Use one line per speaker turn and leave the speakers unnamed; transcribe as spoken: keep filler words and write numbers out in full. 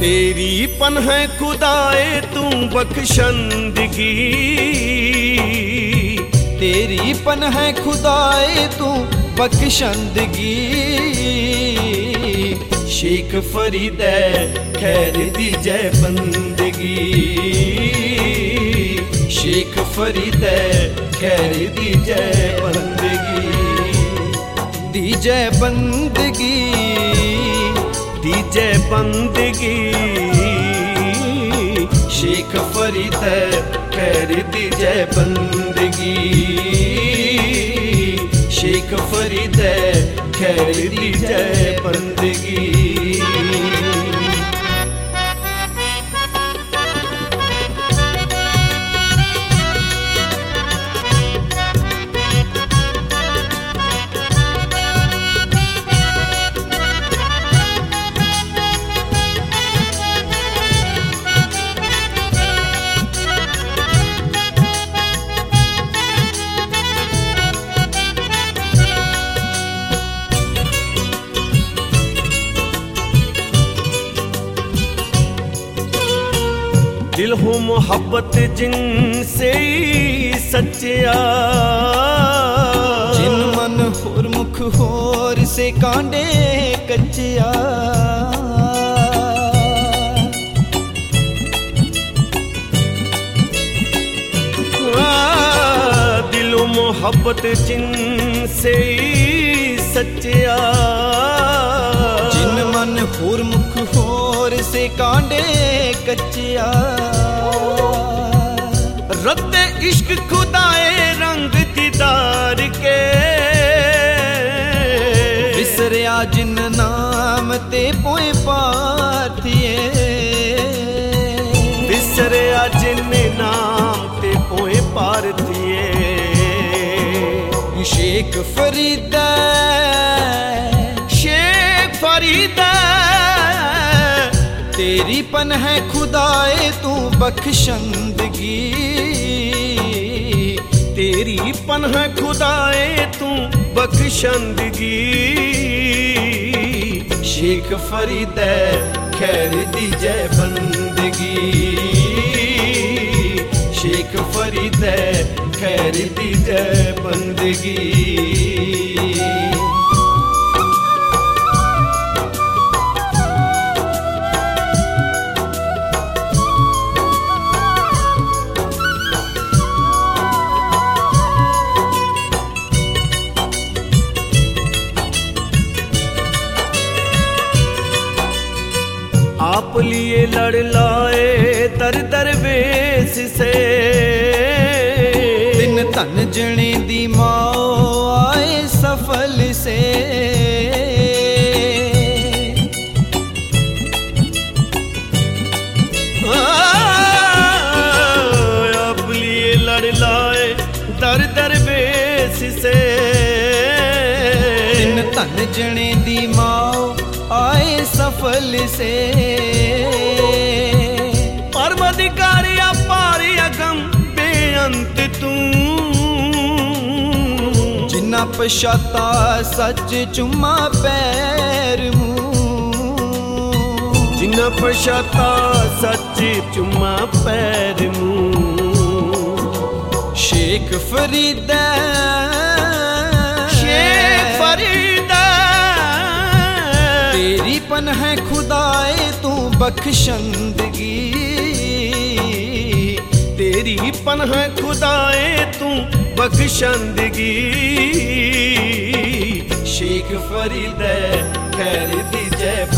तेरी पन है खुदाए तू बख्शंदगी,
तेरी पन है खुदाए तू बख्शंदगी।
शेख फरीद खैर दी जय बंदगी, शेख फरीद खैर दी जय बंदगी।
दी जय बंदगी,
दी जय बंदगी। शेख फरीद खैर दी जय बंदगी, शेख फरीद खैर दी जय बंदगी। दिल हो मोहब्बत जिनसे सच्चिया,
जिन मन होर मुख होर से कांडे कच्चिया।
दिलो मोहब्बत जिनसे सच्चिया,
जिन मन होर मुख होर से कांडे कच्चिया।
रद्द इश्क खुदाए रंग दीदार के,
विसरिया जिन नाम ते पोए पाथिए,
विसरिया जिन नाम ते पोए पाथिए।
शेख फरीद,
शेख फरीद
तेरी पन है खुदाए तू बख्शंदगी,
तेरी पन है खुदाए तू बख्शंदगी। शेख फरीद खैर दी जय बंदगी, शेख फरीद खैर दी जय बंदगी। आप लिए लड़ लाए दर दरवेश से,
दिन तन जने दी माओ आए सफल से।
आप लिए लड़ लाए दर दरवेश से,
दिन तन जने दी माओ आए सफल से।
परवदिगारी अपार अगम बेअंत तू,
जिन्ना पशाता सच चुम्मा पैर मुंह,
जिन्ना पशाता सच चुम्मा पैर मुंह।
शेख फरीद,
शेख फरीद
तेरी पन है खुदाए तू बख्शंदगी,
तेरी पन है खुदाए तू बख्शंदगी। शेख फरीद खैर दी जय